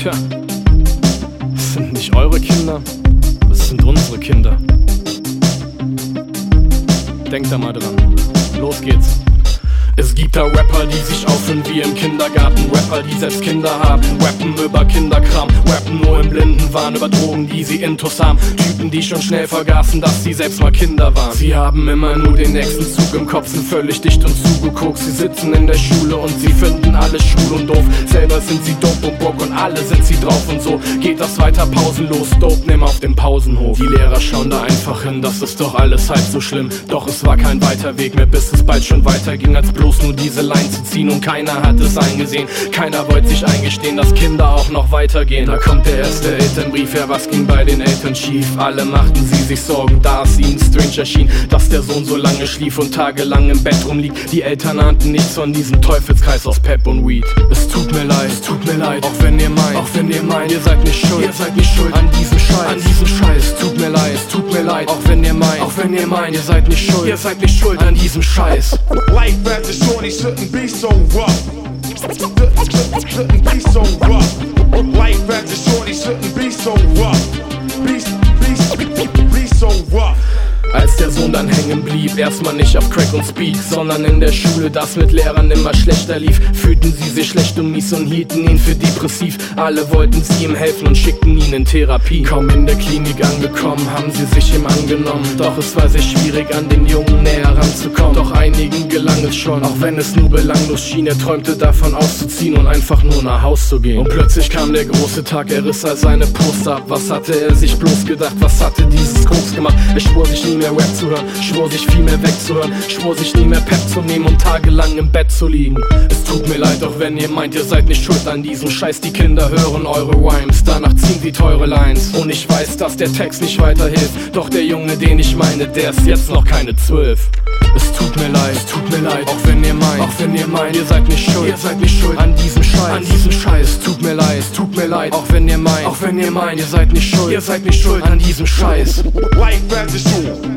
Tja, es sind nicht eure Kinder, es sind unsere Kinder. Denkt da mal dran. Los geht's. Es gibt da Rapper, die sich aufführen wie im Kindergarten. Rapper, die selbst Kinder haben, rappen über Kinderkram, rappen nur im Blindenwahn über Drogen, die sie intus haben. Typen, die schon schnell vergaßen, dass sie selbst mal Kinder waren. Sie haben immer nur den nächsten Zug im Kopf, sind völlig dicht und zugeguckt. Sie sitzen in der Schule und sie finden alles schwul und doof. Selber sind sie dope und broke und alle sind sie drauf und so geht das weiter pausenlos. Dope, nimm auf dem Pausenhof. Die Lehrer schauen da einfach hin, das ist doch alles halb so schlimm. Doch es war kein weiter Weg mehr, bis es bald schon weiterging, als bloß nur diese Line zu ziehen. Und keiner hat es eingesehen, keiner wollte sich eingestehen, dass Kinder auch noch weitergehen. Da kommt der erste Elternbrief, ja was ging bei den Eltern schief? Alle machten sie sich Sorgen, da es ihnen strange erschien, dass der Sohn so lange schlief und tagelang im Bett rumliegt. Die Eltern ahnten nichts von diesem Teufelskreis aus Pep und Weed. Es tut mir leid, auch wenn ihr meint, ihr seid nicht schuld an diesem Scheiß, es tut mir leid, auch wenn ihr meint, ihr seid nicht schuld an diesem Scheiß. Life as a shorty shouldn't be so rough. Shouldn't be so rough. Life as a shorty shouldn't be so rough. Be so rough. Als der Sohn dann hängen blieb, erstmal nicht auf Crack und Speed, sondern in der Schule, das mit Lehrern immer schlechter lief, fühlten sie sich schlecht und mies und hielten ihn für depressiv. Alle wollten sie ihm helfen und schickten ihn in Therapie. Kaum in der Klinik angekommen, haben sie sich ihm angenommen. Doch es war sehr schwierig, an den Jungen näher ranzukommen. Doch einigen gelang es schon, auch wenn es nur belanglos schien. Er träumte davon auszuziehen und einfach nur nach Haus zu gehen. Und plötzlich kam der große Tag, er riss all seine Poster ab. Was hatte er sich bloß gedacht, was hatte dieses Koks gemacht? Er schwor sich nie mehr Rap zu hören, schwor sich viel mehr wegzuhören, schwor sich nie mehr Pep zu nehmen und tagelang im Bett zu liegen. Es tut mir leid, auch wenn ihr meint, ihr seid nicht schuld an diesem Scheiß. Die Kinder hören eure Rhymes, danach ziehen sie teure Lines. Und ich weiß, dass der Text nicht weiterhilft, doch der Junge, den ich meine, der ist jetzt noch keine 12. Es tut mir leid, auch wenn ihr meint, ihr seid nicht schuld an diesem Scheiß, es tut mir leid, auch wenn ihr meint, ihr seid nicht schuld an diesem Scheiß. Life as a shorty.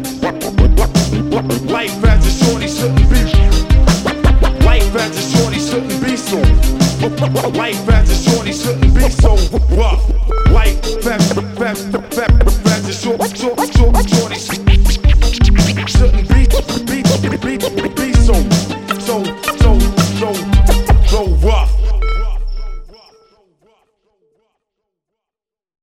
Life as a shorty shouldn't be. Life as a shorty shouldn't be so. Life as a shorty shouldn't be so rough. Life as a shorty.